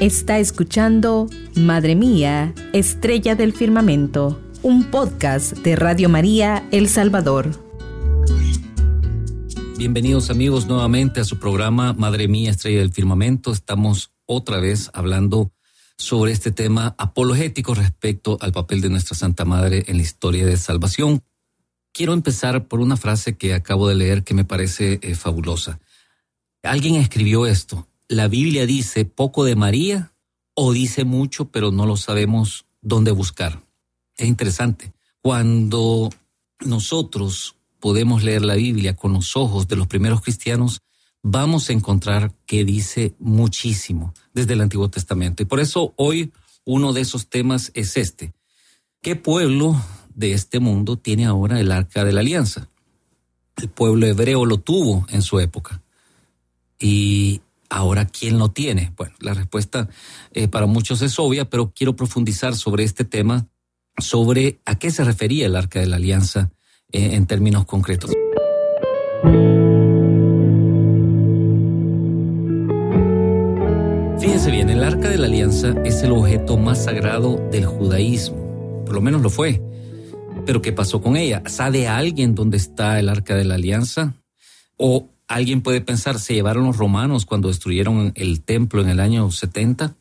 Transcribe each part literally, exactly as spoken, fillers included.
Está escuchando Madre Mía, Estrella del Firmamento, un podcast de Radio María El Salvador. Bienvenidos amigos nuevamente a su programa Madre Mía, Estrella del Firmamento. Estamos otra vez hablando sobre este tema apologético respecto al papel de nuestra Santa Madre en la historia de salvación. Quiero empezar por una frase que acabo de leer que me parece eh, fabulosa. Alguien escribió esto: la Biblia dice poco de María o dice mucho, pero no lo sabemos dónde buscar. Es interesante. Cuando nosotros podemos leer la Biblia con los ojos de los primeros cristianos, vamos a encontrar que dice muchísimo desde el Antiguo Testamento. Y por eso hoy uno de esos temas es este. ¿Qué pueblo de este mundo tiene ahora el Arca de la Alianza? El pueblo hebreo lo tuvo en su época. Y ahora, ¿quién lo tiene? Bueno, la respuesta eh, para muchos es obvia, pero quiero profundizar sobre este tema, sobre a qué se refería el Arca de la Alianza eh, en términos concretos. Fíjense bien, el Arca de la Alianza es el objeto más sagrado del judaísmo, por lo menos lo fue. Pero ¿qué pasó con ella? ¿Sabe alguien dónde está el Arca de la Alianza? ¿O alguien puede pensar, se llevaron los romanos cuando destruyeron el templo en el año setenta?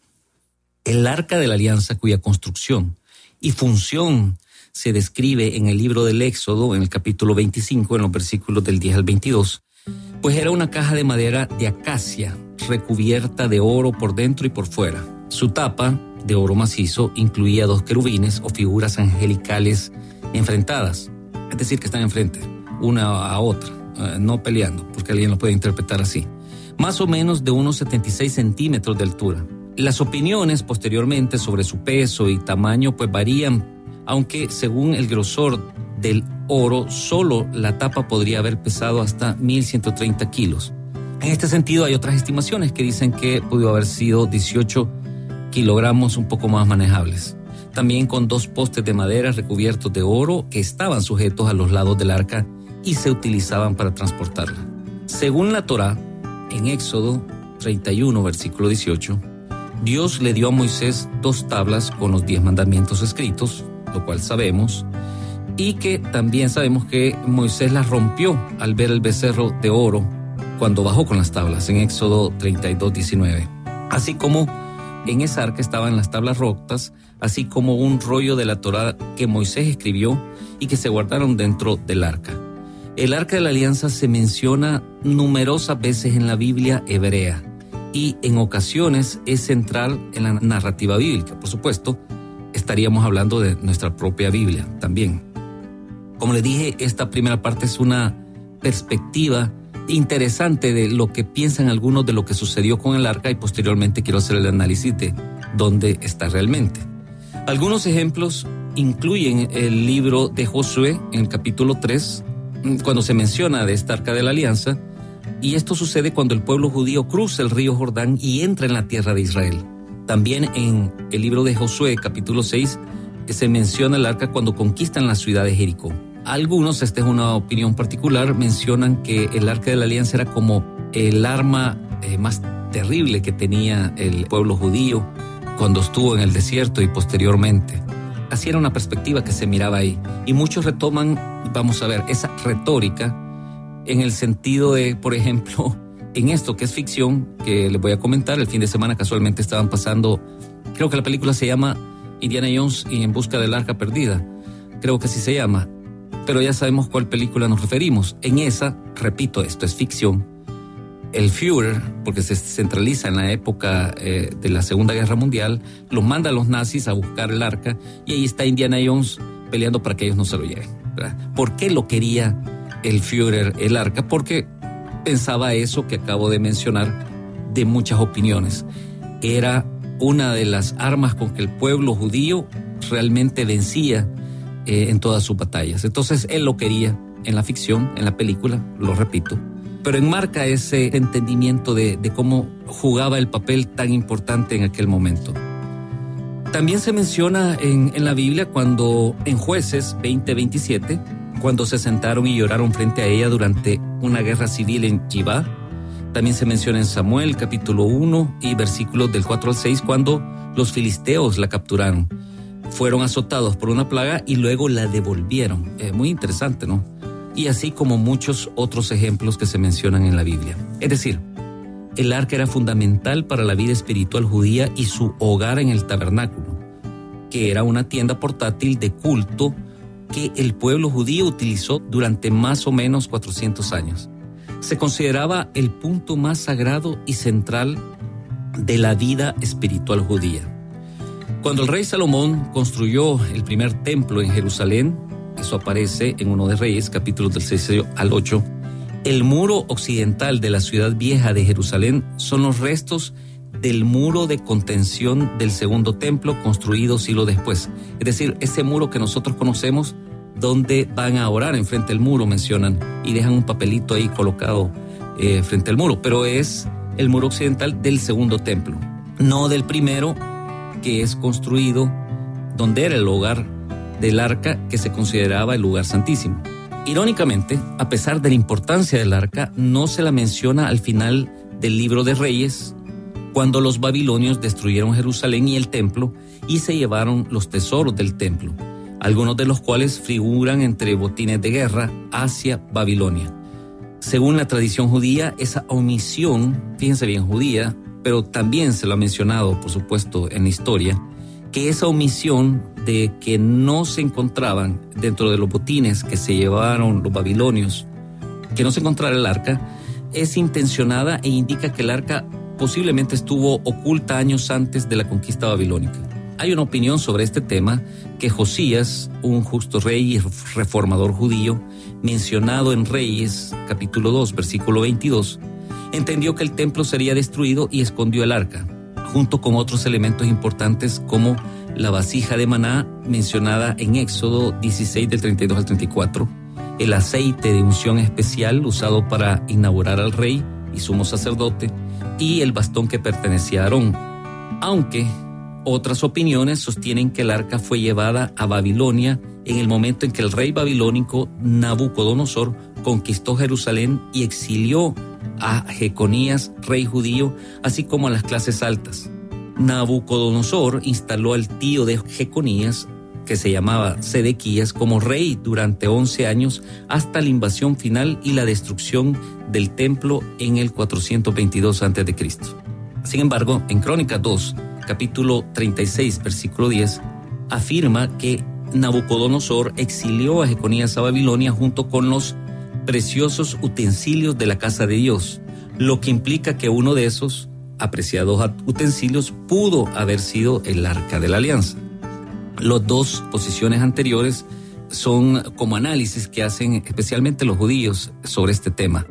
El Arca de la Alianza, cuya construcción y función se describe en el libro del Éxodo, en el capítulo veinticinco, en los versículos del diez al veintidós, pues era una caja de madera de acacia recubierta de oro por dentro y por fuera. Su tapa, de oro macizo, incluía dos querubines o figuras angelicales enfrentadas, es decir, que están enfrente, una a otra. Uh, no peleando, porque alguien lo puede interpretar así. Más o menos de unos setenta y seis centímetros de altura. Las opiniones posteriormente sobre su peso y tamaño pues varían, aunque según el grosor del oro, solo la tapa podría haber pesado hasta mil ciento treinta kilos. En este sentido hay otras estimaciones que dicen que pudo haber sido dieciocho kilogramos un poco más manejables. También con dos postes de madera recubiertos de oro que estaban sujetos a los lados del arca y se utilizaban para transportarla. Según la Torá, en Éxodo treinta y uno, versículo dieciocho, Dios le dio a Moisés dos tablas con los diez mandamientos escritos, lo cual sabemos, y que también sabemos que Moisés las rompió al ver el becerro de oro cuando bajó con las tablas, en Éxodo treinta y dos, diecinueve. Así como en esa arca estaban las tablas rotas, así como un rollo de la Torá que Moisés escribió y que se guardaron dentro del arca. El Arca de la Alianza se menciona numerosas veces en la Biblia hebrea y en ocasiones es central en la narrativa bíblica. Por supuesto, estaríamos hablando de nuestra propia Biblia también. Como les dije, esta primera parte es una perspectiva interesante de lo que piensan algunos de lo que sucedió con el arca y posteriormente quiero hacer el análisis de dónde está realmente. Algunos ejemplos incluyen el libro de Josué en el capítulo tres, cuando se menciona de esta Arca de la Alianza, y esto sucede cuando el pueblo judío cruza el río Jordán y entra en la tierra de Israel. También en el libro de Josué, capítulo seis, se menciona el arca cuando conquistan la ciudad de Jericó. Algunos, esta es una opinión particular, mencionan que el Arca de la Alianza era como el arma eh, más terrible que tenía el pueblo judío cuando estuvo en el desierto y posteriormente. Así era una perspectiva que se miraba ahí. Y muchos retoman, vamos a ver, esa retórica en el sentido de, por ejemplo, en esto que es ficción, que les voy a comentar, el fin de semana casualmente estaban pasando, creo que la película se llama Indiana Jones y En busca del arca perdida, creo que así se llama, pero ya sabemos cuál película nos referimos. En esa, repito, esto es ficción, el Führer, porque se centraliza en la época eh, de la Segunda Guerra Mundial, los manda a los nazis a buscar el arca y ahí está Indiana Jones peleando para que ellos no se lo lleven, ¿verdad? ¿Por qué lo quería el Führer, el arca? Porque pensaba eso que acabo de mencionar, de muchas opiniones. Era una de las armas con que el pueblo judío realmente vencía eh, en todas sus batallas. Entonces él lo quería en la ficción, en la película, lo repito, pero enmarca ese entendimiento de, de cómo jugaba el papel tan importante en aquel momento. También se menciona en, en la Biblia cuando en Jueces veinte veintisiete, cuando se sentaron y lloraron frente a ella durante una guerra civil en Gibá, También se menciona en Samuel capítulo uno y versículos del cuatro al seis cuando los filisteos la capturaron. Fueron azotados por una plaga y luego la devolvieron. Eh, muy interesante, ¿no? Y así como muchos otros ejemplos que se mencionan en la Biblia. Es decir, el arca era fundamental para la vida espiritual judía y su hogar en el tabernáculo, que era una tienda portátil de culto que el pueblo judío utilizó durante más o menos cuatrocientos años. Se consideraba el punto más sagrado y central de la vida espiritual judía. Cuando el rey Salomón construyó el primer templo en Jerusalén, eso aparece en uno de Reyes, capítulos del seis al ocho, el muro occidental de la ciudad vieja de Jerusalén son los restos del muro de contención del segundo templo construido siglo después. Es decir, ese muro que nosotros conocemos, donde van a orar enfrente del muro, mencionan, y dejan un papelito ahí colocado eh, frente al muro, pero es el muro occidental del segundo templo, no del primero, que es construido donde era el hogar del arca, que se consideraba el lugar santísimo. Irónicamente, a pesar de la importancia del arca, no se la menciona al final del libro de Reyes, cuando los babilonios destruyeron Jerusalén y el templo y se llevaron los tesoros del templo, algunos de los cuales figuran entre botines de guerra hacia Babilonia. Según la tradición judía, esa omisión, fíjense bien, judía, pero también se lo ha mencionado, por supuesto, en la historia, que esa omisión de que no se encontraban dentro de los botines que se llevaron los babilonios, que no se encontrara el arca, es intencionada e indica que el arca posiblemente estuvo oculta años antes de la conquista babilónica. Hay una opinión sobre este tema que Josías, un justo rey y reformador judío, mencionado en Reyes, capítulo dos, versículo veintidós, entendió que el templo sería destruido y escondió el arca, junto con otros elementos importantes como la vasija de maná mencionada en Éxodo dieciséis del treinta y dos al treinta y cuatro, el aceite de unción especial usado para inaugurar al rey y sumo sacerdote, y el bastón que pertenecía a Aarón. Aunque otras opiniones sostienen que el arca fue llevada a Babilonia en el momento en que el rey babilónico Nabucodonosor conquistó Jerusalén y exilió a Jeconías, rey judío, así como a las clases altas. Nabucodonosor instaló al tío de Jeconías, que se llamaba Sedequías, como rey durante once años hasta la invasión final y la destrucción del templo en el cuatrocientos veintidós antes de Cristo. Sin embargo, en Crónicas dos, capítulo treinta y seis, versículo diez, afirma que Nabucodonosor exilió a Jeconías a Babilonia junto con los preciosos utensilios de la casa de Dios, lo que implica que uno de esos apreciados utensilios pudo haber sido el Arca de la Alianza. Las dos posiciones anteriores son como análisis que hacen especialmente los judíos sobre este tema.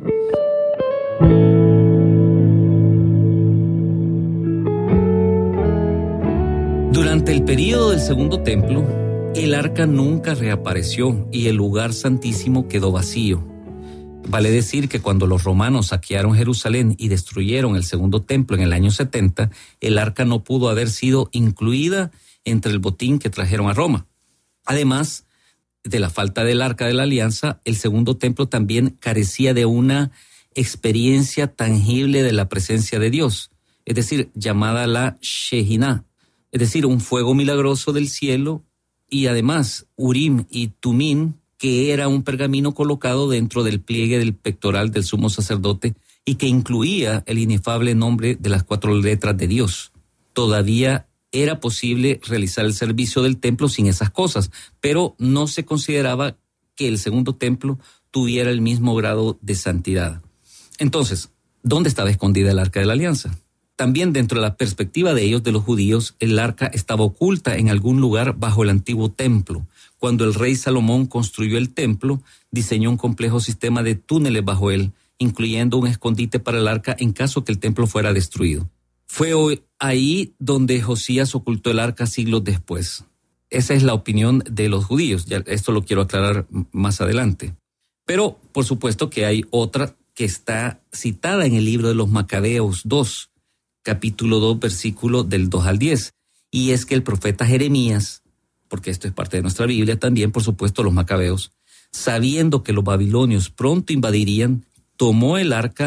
Durante el período del Segundo Templo, el arca nunca reapareció y el lugar santísimo quedó vacío. Vale decir que cuando los romanos saquearon Jerusalén y destruyeron el Segundo Templo en el año setenta, el arca no pudo haber sido incluida entre el botín que trajeron a Roma. Además de la falta del Arca de la Alianza, el Segundo Templo también carecía de una experiencia tangible de la presencia de Dios, es decir, llamada la Shehinah, es decir, un fuego milagroso del cielo, y además Urim y Tumim, que era un pergamino colocado dentro del pliegue del pectoral del sumo sacerdote y que incluía el inefable nombre de las cuatro letras de Dios. Todavía era posible realizar el servicio del templo sin esas cosas, pero no se consideraba que el segundo templo tuviera el mismo grado de santidad. Entonces, ¿dónde estaba escondida el Arca de la Alianza? También dentro de la perspectiva de ellos, de los judíos, el arca estaba oculta en algún lugar bajo el antiguo templo. Cuando el rey Salomón construyó el templo, diseñó un complejo sistema de túneles bajo él, incluyendo un escondite para el arca en caso que el templo fuera destruido. Fue ahí donde Josías ocultó el arca siglos después. Esa es la opinión de los judíos. Ya esto lo quiero aclarar más adelante. Pero, por supuesto que hay otra que está citada en el libro de los Macabeos dos, capítulo dos, versículo del dos al diez. Y es que el profeta Jeremías, porque esto es parte de nuestra Biblia también, por supuesto, los Macabeos, sabiendo que los babilonios pronto invadirían, tomó el arca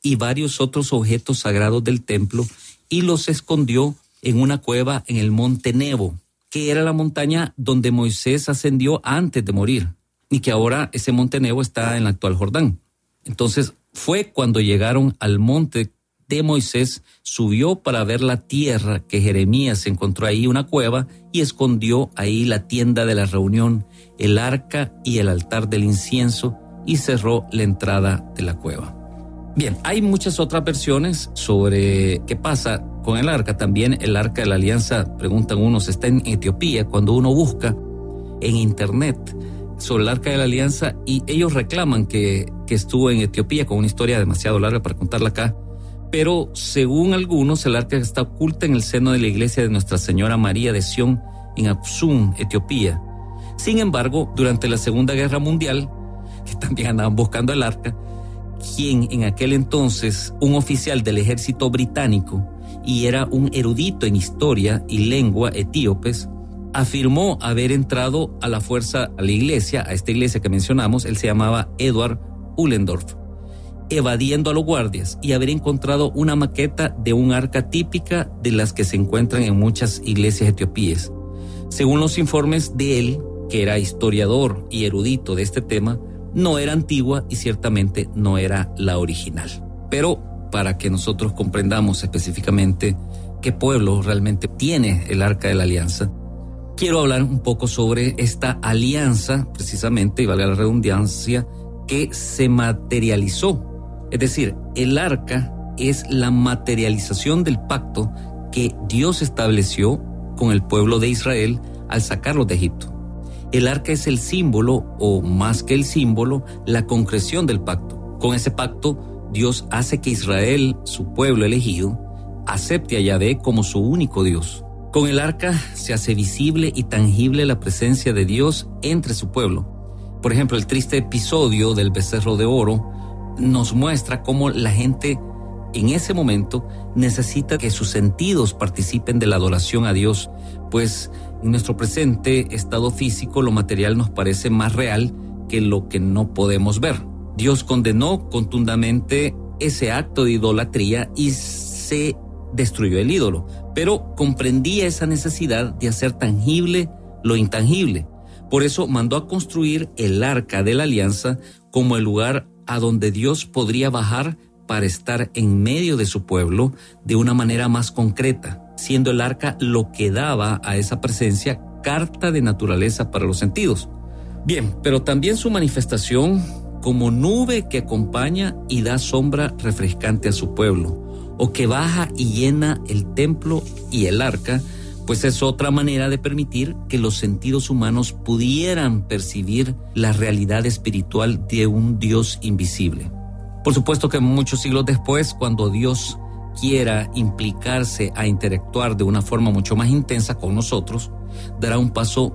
y varios otros objetos sagrados del templo y los escondió en una cueva en el monte Nebo, que era la montaña donde Moisés ascendió antes de morir, y que ahora ese monte Nebo está en el actual Jordán. Entonces fue cuando llegaron al monte de Moisés, subió para ver la tierra, que Jeremías encontró ahí una cueva y escondió ahí la tienda de la reunión, el arca y el altar del incienso, y cerró la entrada de la cueva. Bien, hay muchas otras versiones sobre qué pasa con el arca. También el arca de la alianza, preguntan unos, está en Etiopía. Cuando uno busca en internet sobre el arca de la alianza, y ellos reclaman que, que estuvo en Etiopía, con una historia demasiado larga para contarla acá, pero según algunos el arca está oculta en el seno de la iglesia de Nuestra Señora María de Sión en Aksum, Etiopía. Sin embargo, durante la Segunda Guerra Mundial, que también andaban buscando el arca, quien en aquel entonces, un oficial del ejército británico y era un erudito en historia y lengua etíopes, afirmó haber entrado a la fuerza a la iglesia, a esta iglesia que mencionamos. Él se llamaba Edward Ullendorf, evadiendo a los guardias, y haber encontrado una maqueta de un arca típica de las que se encuentran en muchas iglesias etíopes. Según los informes de él, que era historiador y erudito de este tema, no era antigua y ciertamente no era la original. Pero para que nosotros comprendamos específicamente qué pueblo realmente tiene el Arca de la Alianza, quiero hablar un poco sobre esta alianza, precisamente, y valga la redundancia, que se materializó. Es decir, el Arca es la materialización del pacto que Dios estableció con el pueblo de Israel al sacarlos de Egipto. El arca es el símbolo, o más que el símbolo, la concreción del pacto. Con ese pacto, Dios hace que Israel, su pueblo elegido, acepte a Yahvé como su único Dios. Con el arca se hace visible y tangible la presencia de Dios entre su pueblo. Por ejemplo, el triste episodio del becerro de oro nos muestra cómo la gente en ese momento necesita que sus sentidos participen de la adoración a Dios, pues en nuestro presente estado físico lo material nos parece más real que lo que no podemos ver. Dios condenó contundentemente ese acto de idolatría y se destruyó el ídolo, pero comprendía esa necesidad de hacer tangible lo intangible. Por eso mandó a construir el Arca de la Alianza como el lugar a donde Dios podría bajar para estar en medio de su pueblo de una manera más concreta, siendo el arca lo que daba a esa presencia carta de naturaleza para los sentidos. Bien, pero también su manifestación como nube que acompaña y da sombra refrescante a su pueblo, o que baja y llena el templo y el arca, pues es otra manera de permitir que los sentidos humanos pudieran percibir la realidad espiritual de un Dios invisible. Por supuesto que muchos siglos después, cuando Dios quiera implicarse a interactuar de una forma mucho más intensa con nosotros, dará un paso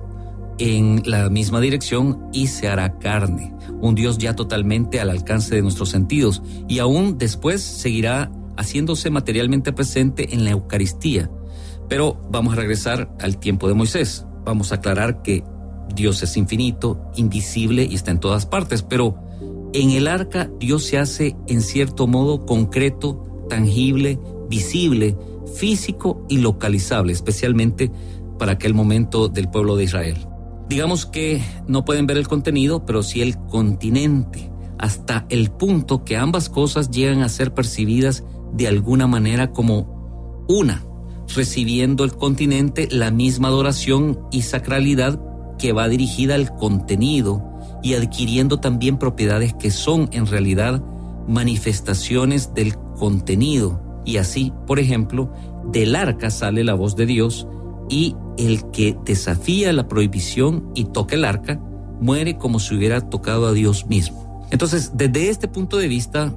en la misma dirección y se hará carne, un Dios ya totalmente al alcance de nuestros sentidos, y aún después seguirá haciéndose materialmente presente en la Eucaristía. Pero vamos a regresar al tiempo de Moisés. Vamos a aclarar que Dios es infinito, invisible y está en todas partes, pero en el arca Dios se hace en cierto modo concreto, tangible, visible, físico y localizable, especialmente para aquel momento del pueblo de Israel. Digamos que no pueden ver el contenido, pero sí el continente, hasta el punto que ambas cosas llegan a ser percibidas de alguna manera como una, recibiendo el continente la misma adoración y sacralidad que va dirigida al contenido, y adquiriendo también propiedades que son en realidad manifestaciones del contenido. Y así, por ejemplo, del arca sale la voz de Dios, y el que desafía la prohibición y toca el arca muere como si hubiera tocado a Dios mismo. Entonces, desde este punto de vista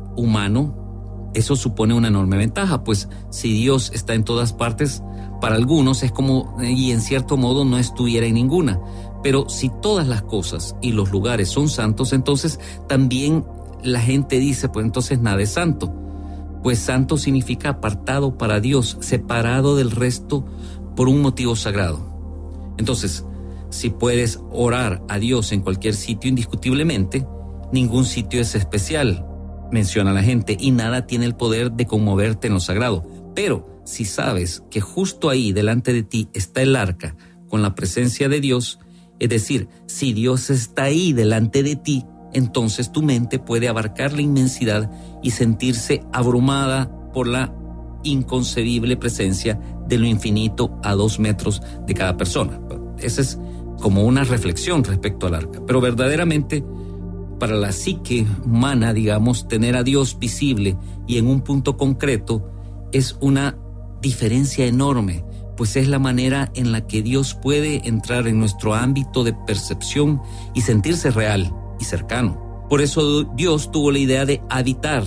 humano, eso supone una enorme ventaja, pues si Dios está en todas partes, para algunos es como, y en cierto modo no estuviera en ninguna. Pero si todas las cosas y los lugares son santos, entonces también la gente dice, pues entonces nada es santo. Pues santo significa apartado para Dios, separado del resto por un motivo sagrado. Entonces, si puedes orar a Dios en cualquier sitio indiscutiblemente, ningún sitio es especial. menciona la gente, y nada tiene el poder de conmoverte en lo sagrado. Pero si sabes que justo ahí delante de ti está el arca con la presencia de Dios, es decir, si Dios está ahí delante de ti, entonces tu mente puede abarcar la inmensidad y sentirse abrumada por la inconcebible presencia de lo infinito a dos metros de cada persona. Esa es como una reflexión respecto al arca. Pero verdaderamente, para la psique humana, digamos, tener a Dios visible y en un punto concreto es una diferencia enorme, pues es la manera en la que Dios puede entrar en nuestro ámbito de percepción y sentirse real y cercano. Por eso Dios tuvo la idea de habitar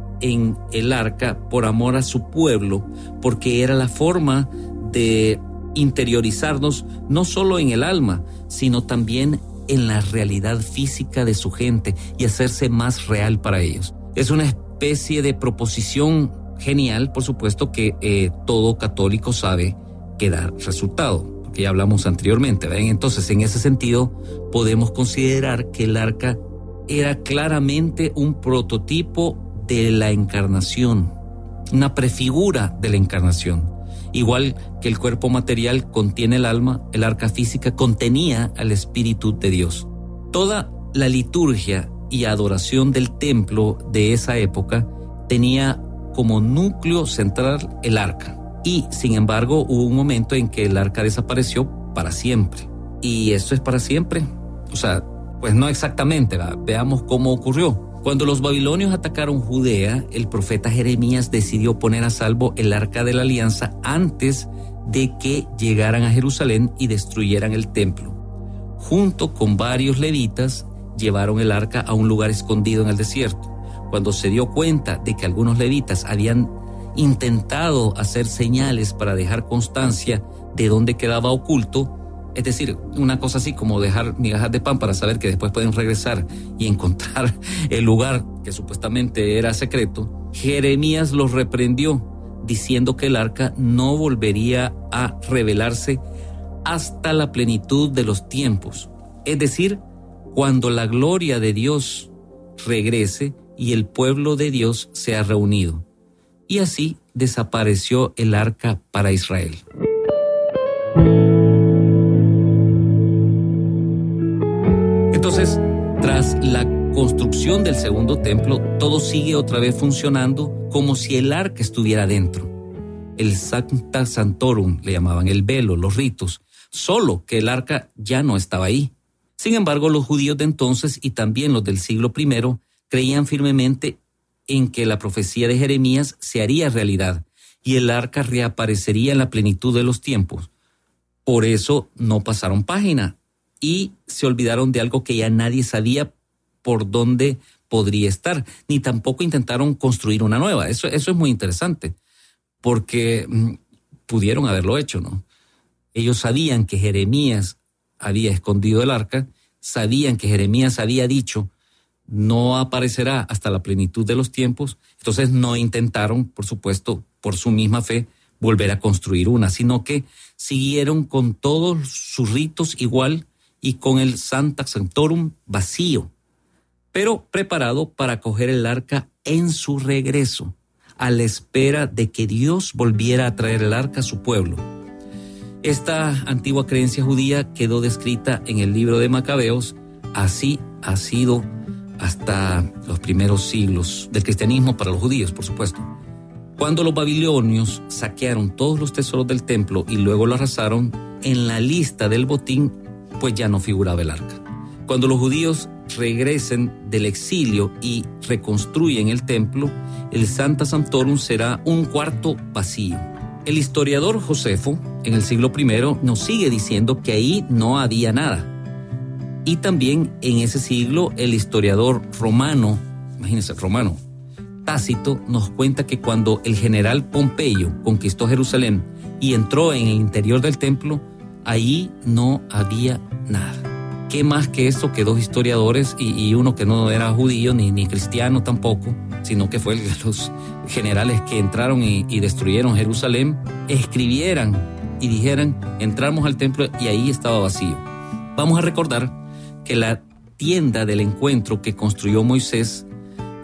en el arca por amor a su pueblo, porque era la forma de interiorizarnos no solo en el alma, sino también en la realidad física de su gente y hacerse más real para ellos. Es una especie de proposición genial, por supuesto, que eh, todo católico sabe que da resultado, porque ya hablamos anteriormente, ¿ven? Entonces, en ese sentido, podemos considerar que el arca era claramente un prototipo de la encarnación, una prefigura de la encarnación. Igual que el cuerpo material contiene el alma, el arca física contenía al Espíritu de Dios. Toda la liturgia y adoración del templo de esa época tenía como núcleo central el arca. Y, sin embargo, hubo un momento en que el arca desapareció para siempre. ¿Y esto es para siempre? O sea, pues no exactamente, ¿verdad? Veamos cómo ocurrió. Cuando los babilonios atacaron Judea, el profeta Jeremías decidió poner a salvo el arca de la alianza antes de que llegaran a Jerusalén y destruyeran el templo. Junto con varios levitas, llevaron el arca a un lugar escondido en el desierto. Cuando se dio cuenta de que algunos levitas habían intentado hacer señales para dejar constancia de dónde quedaba oculto, es decir, una cosa así como dejar migajas de pan para saber que después pueden regresar y encontrar el lugar que supuestamente era secreto, Jeremías los reprendió diciendo que el arca no volvería a revelarse hasta la plenitud de los tiempos, es decir, cuando la gloria de Dios regrese y el pueblo de Dios sea reunido. Y así desapareció el arca para Israel. Entonces, tras la construcción del segundo templo, todo sigue otra vez funcionando como si el arca estuviera dentro. El Sancta Sanctorum le llamaban, el velo, los ritos, solo que el arca ya no estaba ahí. Sin embargo, los judíos de entonces y también los del siglo primero creían firmemente en que la profecía de Jeremías se haría realidad y el arca reaparecería en la plenitud de los tiempos. Por eso no pasaron página y se olvidaron de algo que ya nadie sabía por dónde podría estar, ni tampoco intentaron construir una nueva. Eso, eso es muy interesante, porque mmm, pudieron haberlo hecho, ¿no? Ellos sabían que Jeremías había escondido el arca, sabían que Jeremías había dicho no aparecerá hasta la plenitud de los tiempos, entonces no intentaron, por supuesto, por su misma fe, volver a construir una, sino que siguieron con todos sus ritos igual y con el Sancta Sanctorum vacío, pero preparado para acoger el arca en su regreso, a la espera de que Dios volviera a traer el arca a su pueblo. Esta antigua creencia judía quedó descrita en el libro de Macabeos. Así ha sido hasta los primeros siglos del cristianismo para los judíos, por supuesto. Cuando los babilonios saquearon todos los tesoros del templo y luego lo arrasaron, en la lista del botín pues ya no figuraba el arca. Cuando los judíos regresen del exilio y reconstruyen el templo, el Sancta Sanctorum será un cuarto vacío. El historiador Josefo, en el siglo primero, nos sigue diciendo que ahí no había nada. Y también en ese siglo el historiador romano, imagínense, romano, Tácito, nos cuenta que cuando el general Pompeyo conquistó Jerusalén y entró en el interior del templo, allí no había nada. ¿Qué más que eso que dos historiadores y, y uno que no era judío ni, ni cristiano tampoco, sino que fue el, los generales que entraron y, y destruyeron Jerusalén, escribieran y dijeran, entramos al templo y ahí estaba vacío? Vamos a recordar que la tienda del encuentro que construyó Moisés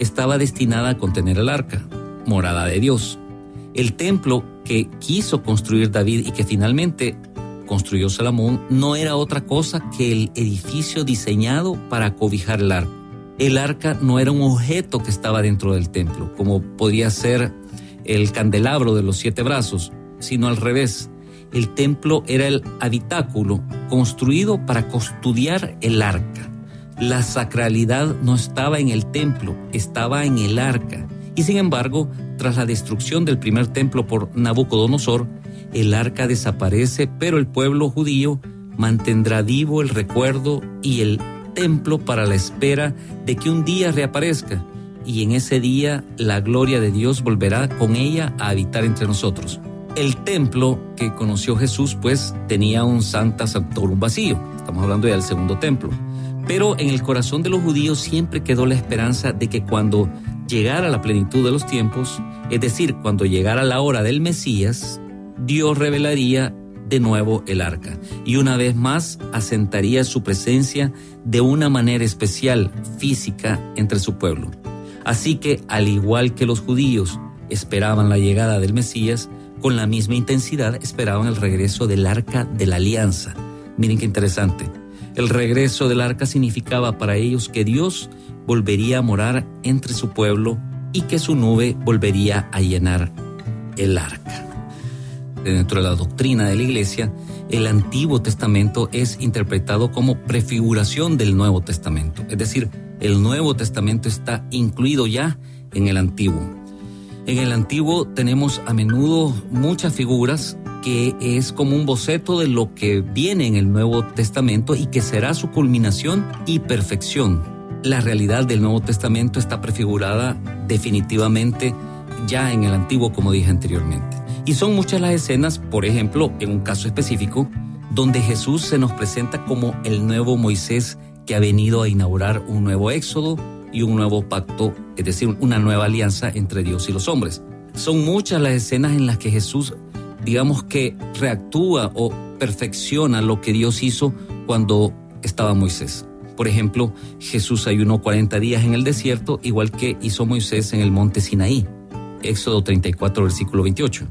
estaba destinada a contener el arca, morada de Dios. El templo que quiso construir David y que finalmente construyó Salomón no era otra cosa que el edificio diseñado para cobijar el arca. El arca no era un objeto que estaba dentro del templo, como podía ser el candelabro de los siete brazos, sino al revés. El templo era el habitáculo construido para custodiar el arca. La sacralidad no estaba en el templo, estaba en el arca. Y sin embargo, tras la destrucción del primer templo por Nabucodonosor, el arca desaparece, pero el pueblo judío mantendrá vivo el recuerdo y el templo para la espera de que un día reaparezca. Y en ese día la gloria de Dios volverá con ella a habitar entre nosotros. El templo que conoció Jesús, pues, tenía un Sancta Sanctorum vacío. Estamos hablando ya del segundo templo. Pero en el corazón de los judíos siempre quedó la esperanza de que cuando llegara la plenitud de los tiempos, es decir, cuando llegara la hora del Mesías, Dios revelaría de nuevo el arca y una vez más asentaría su presencia de una manera especial, física, entre su pueblo. Así que, al igual que los judíos esperaban la llegada del Mesías, con la misma intensidad esperaban el regreso del arca de la alianza. Miren qué interesante. El regreso del arca significaba para ellos que Dios volvería a morar entre su pueblo y que su nube volvería a llenar el arca. Dentro de la doctrina de la Iglesia, el Antiguo Testamento es interpretado como prefiguración del Nuevo Testamento. Es decir, el Nuevo Testamento está incluido ya en el Antiguo. En el Antiguo tenemos a menudo muchas figuras que es como un boceto de lo que viene en el Nuevo Testamento y que será su culminación y perfección. La realidad del Nuevo Testamento está prefigurada definitivamente ya en el Antiguo, como dije anteriormente. Y son muchas las escenas, por ejemplo, en un caso específico, donde Jesús se nos presenta como el nuevo Moisés que ha venido a inaugurar un nuevo éxodo y un nuevo pacto, es decir, una nueva alianza entre Dios y los hombres. Son muchas las escenas en las que Jesús, digamos que reactúa o perfecciona lo que Dios hizo cuando estaba Moisés. Por ejemplo, Jesús ayunó cuarenta días en el desierto, igual que hizo Moisés en el monte Sinaí, Éxodo treinta y cuatro, versículo veintiocho.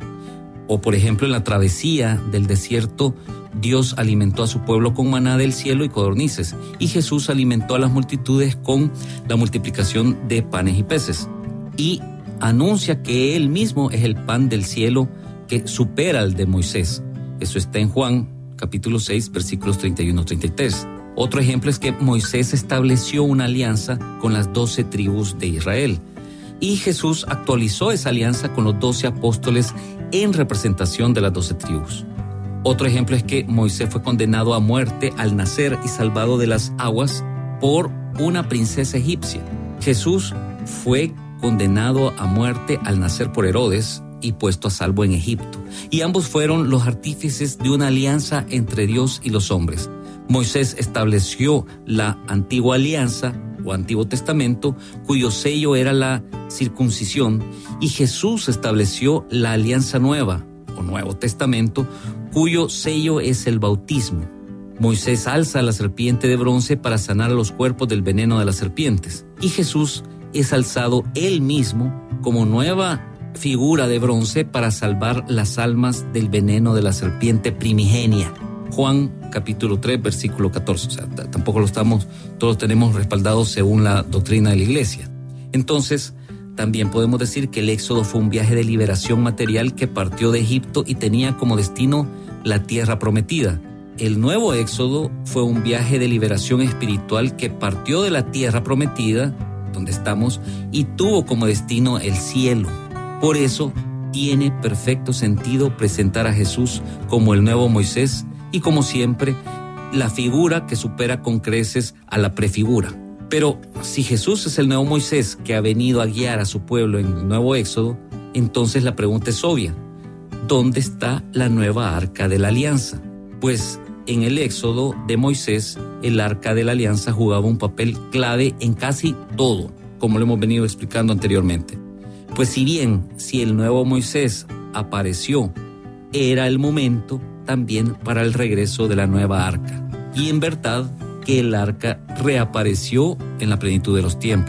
O por ejemplo, en la travesía del desierto, Dios alimentó a su pueblo con maná del cielo y codornices, y Jesús alimentó a las multitudes con la multiplicación de panes y peces. Y anuncia que Él mismo es el pan del cielo que supera al de Moisés. Eso está en Juan, capítulo seis, versículos treinta y uno a treinta y tres. Otro ejemplo es que Moisés estableció una alianza con las doce tribus de Israel. Y Jesús actualizó esa alianza con los doce apóstoles en representación de las doce tribus. Otro ejemplo es que Moisés fue condenado a muerte al nacer y salvado de las aguas por una princesa egipcia. Jesús fue condenado a muerte al nacer por Herodes y puesto a salvo en Egipto. Y ambos fueron los artífices de una alianza entre Dios y los hombres. Moisés estableció la antigua alianza o Antiguo Testamento, cuyo sello era la circuncisión, y Jesús estableció la alianza nueva o Nuevo Testamento, cuyo sello es el bautismo. Moisés alza la serpiente de bronce para sanar a los cuerpos del veneno de las serpientes, y Jesús es alzado él mismo como nueva figura de bronce para salvar las almas del veneno de la serpiente primigenia. Juan capítulo tres, versículo catorce. O sea, t- tampoco lo estamos, todos tenemos respaldados según la doctrina de la Iglesia. Entonces, también podemos decir que el Éxodo fue un viaje de liberación material que partió de Egipto y tenía como destino la tierra prometida. El nuevo Éxodo fue un viaje de liberación espiritual que partió de la tierra prometida, donde estamos, y tuvo como destino el cielo. Por eso, tiene perfecto sentido presentar a Jesús como el nuevo Moisés y, como siempre, la figura que supera con creces a la prefigura. Pero si Jesús es el nuevo Moisés que ha venido a guiar a su pueblo en el nuevo Éxodo, entonces la pregunta es obvia. ¿Dónde está la nueva Arca de la Alianza? Pues en el Éxodo de Moisés, el Arca de la Alianza jugaba un papel clave en casi todo, como lo hemos venido explicando anteriormente. Pues si bien, si el nuevo Moisés apareció, era el momento también para el regreso de la nueva arca. Y en verdad que el arca reapareció en la plenitud de los tiempos,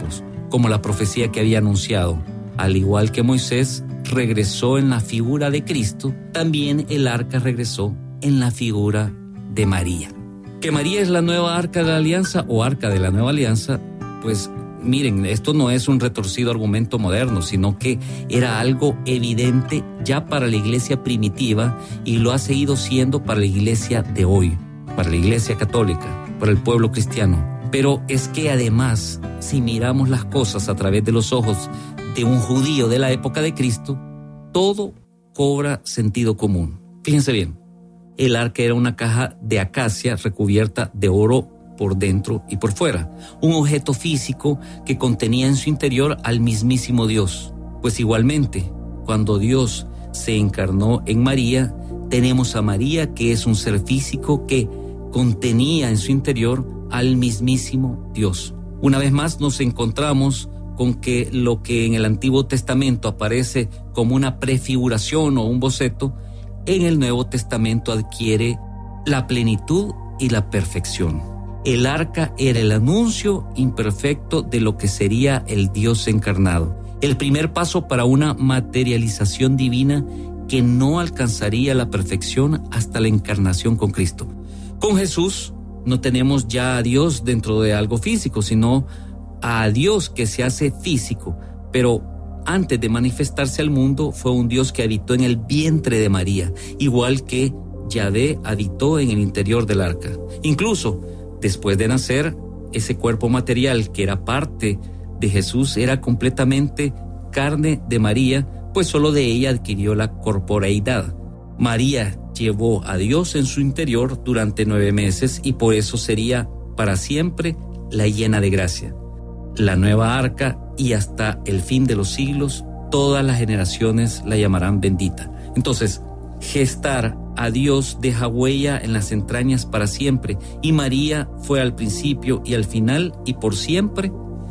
como la profecía que había anunciado. Al igual que Moisés regresó en la figura de Cristo, también el arca regresó en la figura de María. ¿Que María es la nueva arca de la alianza o arca de la nueva alianza? Pues miren, esto no es un retorcido argumento moderno, sino que era algo evidente ya para la iglesia primitiva y lo ha seguido siendo para la iglesia de hoy, para la iglesia católica, para el pueblo cristiano. Pero es que además, si miramos las cosas a través de los ojos de un judío de la época de Cristo, todo cobra sentido común. Fíjense bien, el arca era una caja de acacia recubierta de oro por dentro y por fuera, un objeto físico que contenía en su interior al mismísimo Dios. Pues igualmente, cuando Dios se encarnó en María, tenemos a María, que es un ser físico que contenía en su interior al mismísimo Dios. Una vez más nos encontramos con que lo que en el Antiguo Testamento aparece como una prefiguración o un boceto, en el Nuevo Testamento adquiere la plenitud y la perfección. El arca era el anuncio imperfecto de lo que sería el Dios encarnado, el primer paso para una materialización divina que no alcanzaría la perfección hasta la encarnación con Cristo. Con Jesús no tenemos ya a Dios dentro de algo físico, sino a Dios que se hace físico, pero antes de manifestarse al mundo fue un Dios que habitó en el vientre de María, igual que Yahvé habitó en el interior del arca. Incluso después de nacer, ese cuerpo material que era parte de Jesús era completamente carne de María, pues solo de ella adquirió la corporeidad. María llevó a Dios en su interior durante nueve meses y por eso sería para siempre la llena de gracia, la nueva arca, y hasta el fin de los siglos todas las generaciones la llamarán bendita. Entonces, gestar a Dios deja huella en las entrañas para siempre, y María fue al principio y al final y por siempre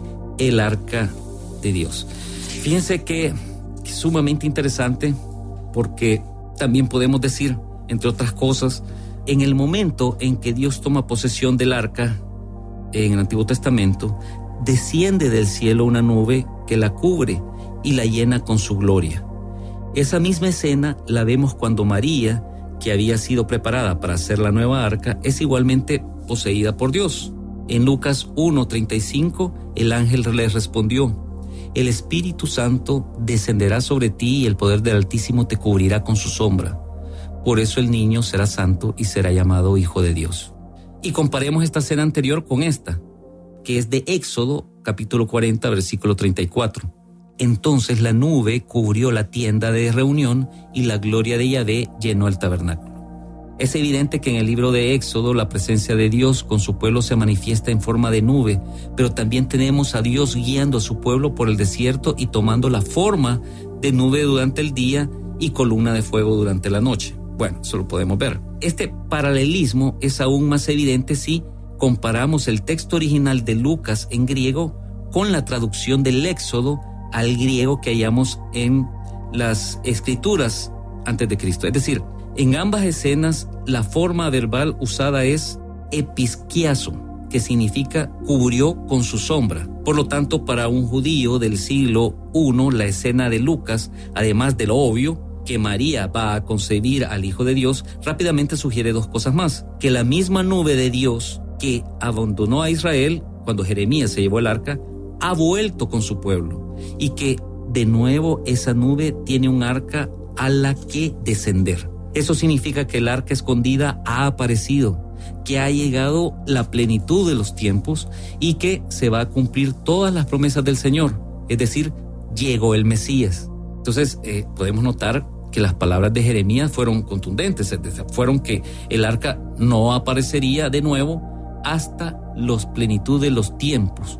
el arca de Dios. Fíjense que es sumamente interesante, porque también podemos decir, entre otras cosas, en el momento en que Dios toma posesión del arca en el Antiguo Testamento, desciende del cielo una nube que la cubre y la llena con su gloria. Esa misma escena la vemos cuando María, que había sido preparada para hacer la nueva arca, es igualmente poseída por Dios. En Lucas uno treinta y cinco, el ángel le respondió: el Espíritu Santo descenderá sobre ti y el poder del Altísimo te cubrirá con su sombra. Por eso el niño será santo y será llamado Hijo de Dios. Y comparemos esta escena anterior con esta, que es de Éxodo, capítulo cuarenta, versículo treinta y cuatro. Entonces la nube cubrió la tienda de reunión y la gloria de Yahvé llenó el tabernáculo. Es evidente que en el libro de Éxodo la presencia de Dios con su pueblo se manifiesta en forma de nube, pero también tenemos a Dios guiando a su pueblo por el desierto y tomando la forma de nube durante el día y columna de fuego durante la noche. Bueno, eso lo podemos ver. Este paralelismo es aún más evidente si comparamos el texto original de Lucas en griego con la traducción del Éxodo al griego que hallamos en las escrituras antes de Cristo. Es decir, en ambas escenas la forma verbal usada es episquiazo, que significa cubrió con su sombra. Por lo tanto, para un judío del siglo primero, la escena de Lucas, además de lo obvio, que María va a concebir al Hijo de Dios, rápidamente sugiere dos cosas más: que la misma nube de Dios que abandonó a Israel cuando Jeremías se llevó el arca, ha vuelto con su pueblo, y que de nuevo esa nube tiene un arca a la que descender. Eso significa que el arca escondida ha aparecido, que ha llegado la plenitud de los tiempos y que se va a cumplir todas las promesas del Señor, es decir, llegó el Mesías. Entonces eh, podemos notar que las palabras de Jeremías fueron contundentes, fueron que el arca no aparecería de nuevo hasta los plenitud de los tiempos.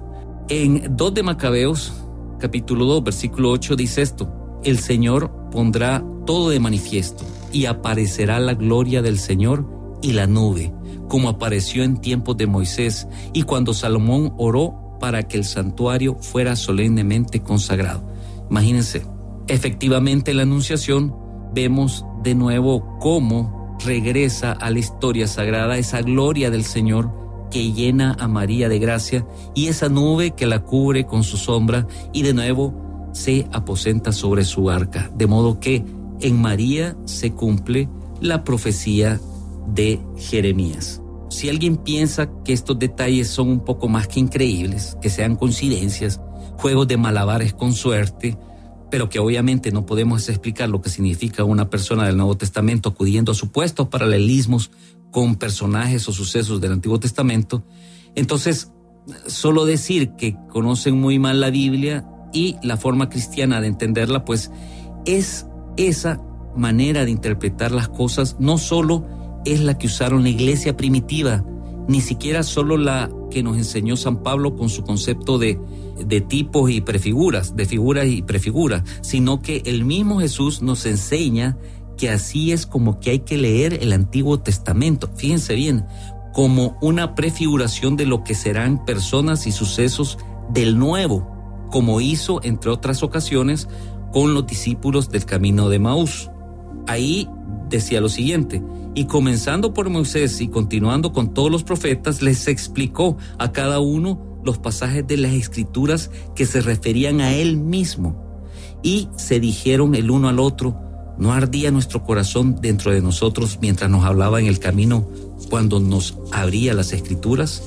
En dos de Macabeos, capítulo dos, versículo ocho, dice esto: el Señor pondrá todo de manifiesto y aparecerá la gloria del Señor y la nube, como apareció en tiempos de Moisés y cuando Salomón oró para que el santuario fuera solemnemente consagrado. Imagínense, efectivamente en la Anunciación vemos de nuevo cómo regresa a la historia sagrada esa gloria del Señor que llena a María de gracia y esa nube que la cubre con su sombra y de nuevo se aposenta sobre su arca. De modo que en María se cumple la profecía de Jeremías. Si alguien piensa que estos detalles son un poco más que increíbles, que sean coincidencias, juegos de malabares con suerte, pero que obviamente no podemos explicar lo que significa una persona del Nuevo Testamento acudiendo a supuestos paralelismos con personajes o sucesos del Antiguo Testamento, entonces solo decir que conocen muy mal la Biblia y la forma cristiana de entenderla, pues es esa manera de interpretar las cosas, no solo es la que usaron la iglesia primitiva, ni siquiera solo la que nos enseñó San Pablo con su concepto de, de tipos y prefiguras, de figuras y prefiguras, sino que el mismo Jesús nos enseña que así es como que hay que leer el Antiguo Testamento. Fíjense bien, como una prefiguración de lo que serán personas y sucesos del Nuevo, como hizo, entre otras ocasiones, con los discípulos del camino de Emaús. Ahí decía lo siguiente: y comenzando por Moisés y continuando con todos los profetas, les explicó a cada uno los pasajes de las Escrituras que se referían a él mismo. Y se dijeron el uno al otro: ¿no ardía nuestro corazón dentro de nosotros mientras nos hablaba en el camino cuando nos abría las Escrituras?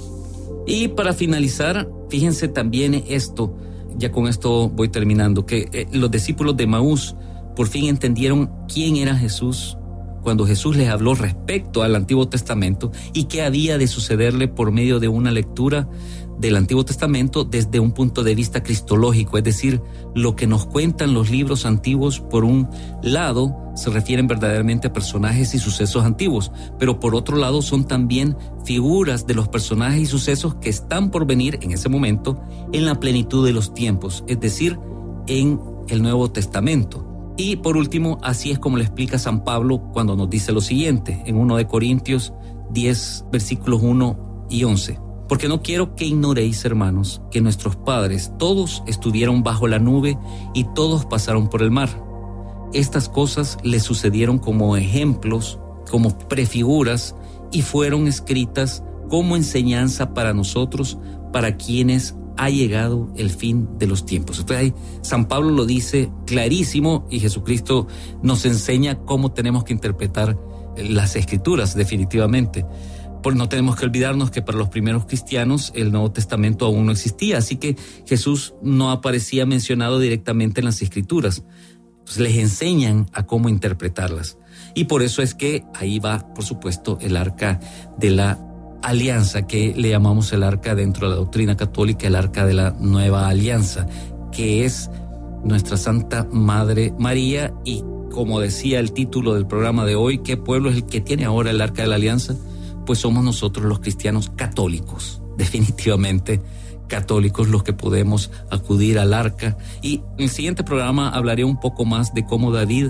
Y para finalizar, fíjense también esto, ya con esto voy terminando, que eh, los discípulos de Emaús por fin entendieron quién era Jesús cuando Jesús les habló respecto al Antiguo Testamento y qué había de sucederle por medio de una lectura del Antiguo Testamento desde un punto de vista cristológico, es decir, lo que nos cuentan los libros antiguos. Por un lado se refieren verdaderamente a personajes y sucesos antiguos, pero por otro lado son también figuras de los personajes y sucesos que están por venir en ese momento en la plenitud de los tiempos, es decir, en el Nuevo Testamento. Y por último, así es como le explica San Pablo cuando nos dice lo siguiente en primera de Corintios diez, versículos uno y once. Porque no quiero que ignoréis, hermanos, que nuestros padres todos estuvieron bajo la nube y todos pasaron por el mar. Estas cosas les sucedieron como ejemplos, como prefiguras, y fueron escritas como enseñanza para nosotros, para quienes ha llegado el fin de los tiempos. Entonces ahí San Pablo lo dice clarísimo y Jesucristo nos enseña cómo tenemos que interpretar las Escrituras definitivamente. Pues no tenemos que olvidarnos que para los primeros cristianos el Nuevo Testamento aún no existía, así que Jesús no aparecía mencionado directamente en las Escrituras. Pues les enseñan a cómo interpretarlas. Y por eso es que ahí va, por supuesto, el arca de la alianza, que le llamamos el arca dentro de la doctrina católica, el arca de la nueva alianza, que es nuestra Santa Madre María. Y como decía el título del programa de hoy, ¿qué pueblo es el que tiene ahora el arca de la alianza? Pues somos nosotros los cristianos católicos, definitivamente católicos, los que podemos acudir al arca. Y en el siguiente programa hablaré un poco más de cómo David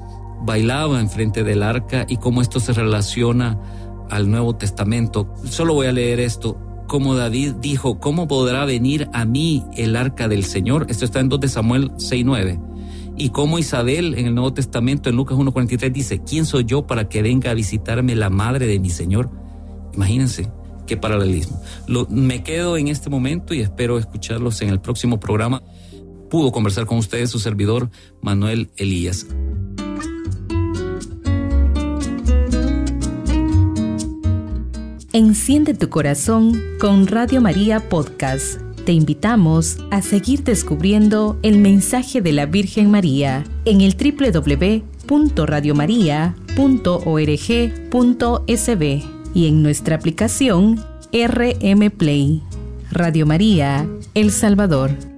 bailaba enfrente del arca y cómo esto se relaciona al Nuevo Testamento. Solo voy a leer esto. Como David dijo: ¿cómo podrá venir a mí el arca del Señor? Esto está en dos de Samuel seis nueve. Y como Isabel en el Nuevo Testamento, en Lucas uno cuarenta y tres, dice: ¿quién soy yo para que venga a visitarme la madre de mi Señor? Imagínense qué paralelismo. Lo, me quedo en este momento y espero escucharlos en el próximo programa. Pudo conversar con ustedes su servidor Manuel Elías. Enciende tu corazón con Radio María Podcast. Te invitamos a seguir descubriendo el mensaje de la Virgen María en el doble u doble u doble u punto radio maría punto org punto es be y en nuestra aplicación R M Play. Radio María, El Salvador.